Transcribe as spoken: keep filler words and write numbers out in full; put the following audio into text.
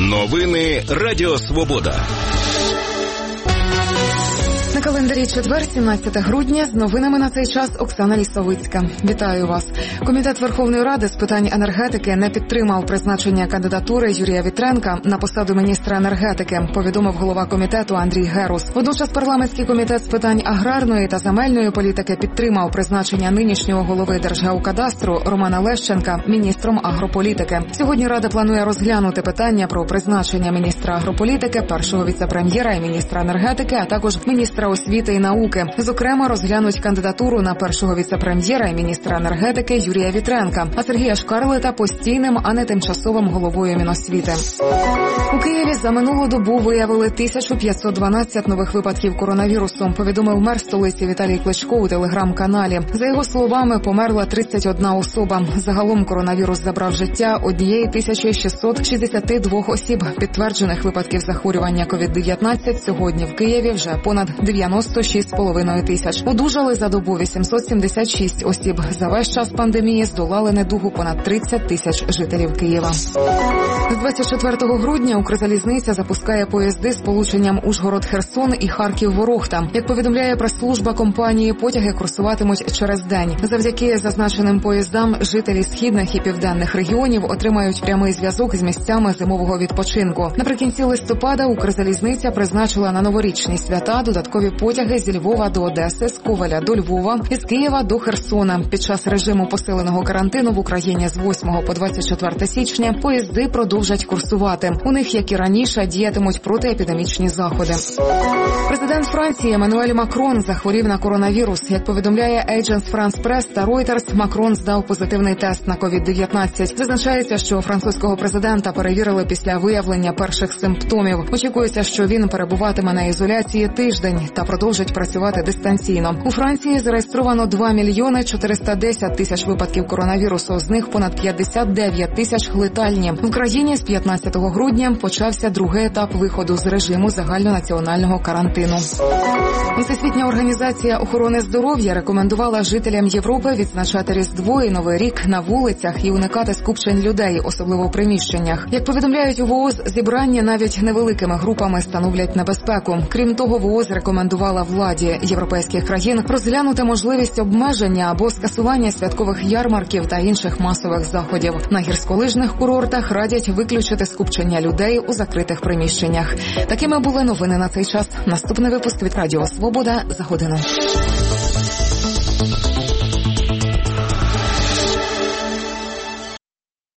Новини Радіо Свобода. На календарі четвер, сімнадцяте грудня, з новинами на цей час Оксана Лісовицька. Вітаю вас. Комітет Верховної Ради з питань енергетики не підтримав призначення кандидатури Юрія Вітренка на посаду міністра енергетики, повідомив голова комітету Андрій Герус. Водночас парламентський комітет з питань аграрної та земельної політики підтримав призначення нинішнього голови Держгеокадастру Романа Лещенка міністром агрополітики. Сьогодні Рада планує розглянути питання про призначення міністра агрополітики, першого віце-прем'єра і міністра енергетики, а також міністра освіти і науки. Зокрема, розглянуть кандидатуру на першого віце-прем'єра і міністра енергетики Юрія Вітренка, а Сергія Шкарлета постійним, а не тимчасовим головою Міносвіти. У Києві за минулу добу виявили тисячу п'ятсот дванадцять нових випадків коронавірусу, повідомив мер столиці Віталій Кличко у телеграм-каналі. За його словами, померла тридцять одна особа. Загалом коронавірус забрав життя однієї тисячі шістсот шістдесят два осіб. Підтверджених випадків захворювання ковід дев'ятнадцять сьогодні в Києві вже понад дев'яносто шість з половиною тисяч. Одужали за добу вісімсот сімдесят шість осіб. За весь час пандемії здолали недугу понад тридцять тисяч жителів Києва. З двадцять четвертого грудня Укрзалізниця запускає поїзди з полученням Ужгород-Херсон і Харків-Ворохта. Як повідомляє прес-служба компанії, потяги курсуватимуть через день. Завдяки зазначеним поїздам жителі східних і південних регіонів отримають прямий зв'язок з місцями зимового відпочинку. Наприкінці листопада Укрзалізниця призначила на новорічні свята додаткові потяги зі Львова до Одеси, з Ковеля до Львова і з Києва до Херсона. Під час режиму посиленого карантину в Україні з восьмого по двадцять четверте січня поїзди продовжать курсувати. У них, як і раніше, діятимуть протиепідемічні заходи. Президент Франції Еммануель Макрон захворів на коронавірус. Як повідомляє Agence France Press та Reuters, Макрон здав позитивний тест на ковід дев'ятнадцять. Зазначається, що французького президента перевірили після виявлення перших симптомів. Очікується, що він перебуватиме на ізоляції тиждень та продовжить працювати дистанційно. У Франції зареєстровано два мільйони чотириста десять тисяч випадків коронавірусу, з них понад п'ятдесят дев'ять тисяч летальні. В Україні з п'ятнадцятого грудня почався другий етап виходу з режиму загальнонаціонального карантину. Всесвітня організація охорони здоров'я рекомендувала жителям Європи відзначати Різдво і Новий рік на вулицях і уникати скупчень людей, особливо в приміщеннях. Як повідомляють у ВООЗ, зібрання навіть невеликими групами становлять небезпеку. Крім того, ВООЗ рекомендувала владі європейських країн розглянути можливість обмеження або скасування святкових ярмарків та інших масових заходів. На гірськолижних курортах радять виключити скупчення людей у закритих приміщеннях. Такими були новини на цей час. Наступний випуск від Радіо Свобода за годину.